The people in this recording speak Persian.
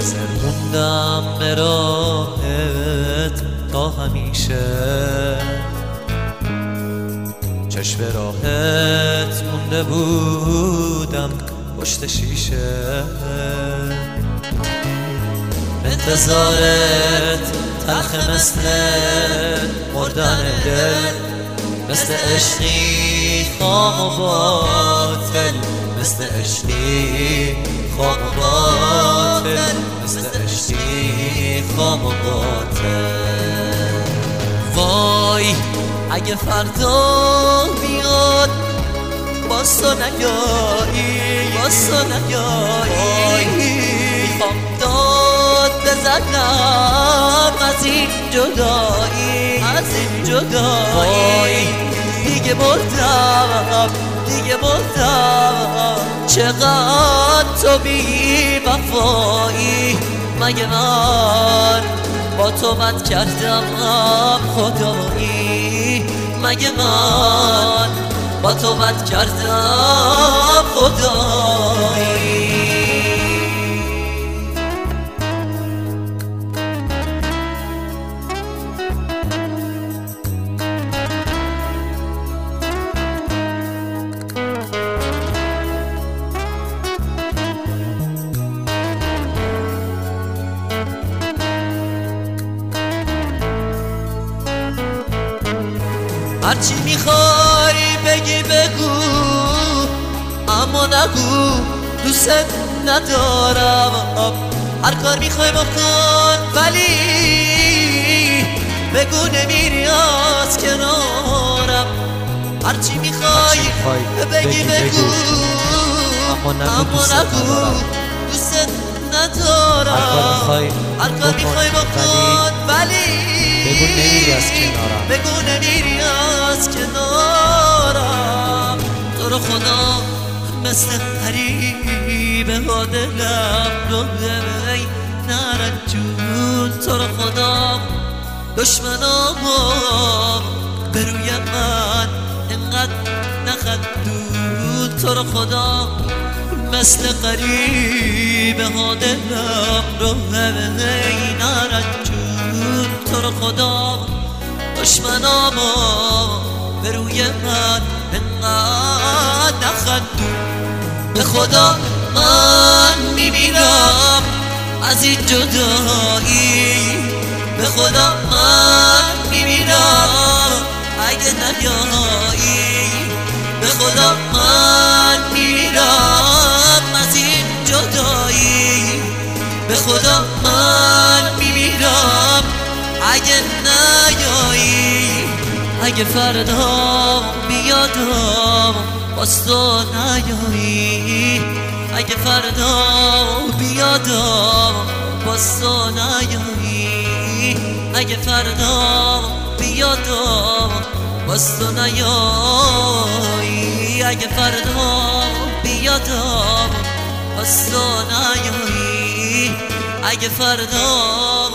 موندم به راهت تا همیشه، چشم راهت مونده بودم پشت شیشه. انتظارت تلخ مثل مردن دل، مثل عشقی خام و باطل، مثل عشقی خام و باطل، مثل عشقی خام و باطل. وای اگه فردا بیاد باز تو نیایی، باز تو نیایی، میخوام داد بزنم از این جدایی، از این جدایی. دیگه مردم، دیگه مردم، چقدر تو بی وفایی. مگه من با تو بد کردم خدایی؟ مگه من با تو بد کردم خدایی؟ هرچی میخوای بگی بگو، اما نگو دوست ندارم. هر کار میخوای بکن ولی بگو نمیری از کنارم. هرچی میخوای بگی بگو، اما نگو دوست ندارم. هر کار میخوای بکن ولی بگو نمیری از کنارم، بگو نمیری از کنارم. تو رو خدا مثل قریبه ها دلم رو ای نرنجون. تو رو خدا دشمنامو به روی من انقدر نخندون. تو رو خدا مثل قریبه ها دلم رو ای نرنجون. تو رو خدا دشمنامو به روی من انقدر نخندون. به خدا من میمیرم از این جدایی، به خدا من میمیرم اگه نیایی. به خدا من میمیرم از این جدایی، به خدا من میمیرم اگه نیایی. اگه فردا بیادم باز تو نیایی، اگه فردا بیادم باز تو نیایی، اگه فردا بیادم باز تو نیایی، اگه فردا بیادم باز تو نیایی، اگه فردا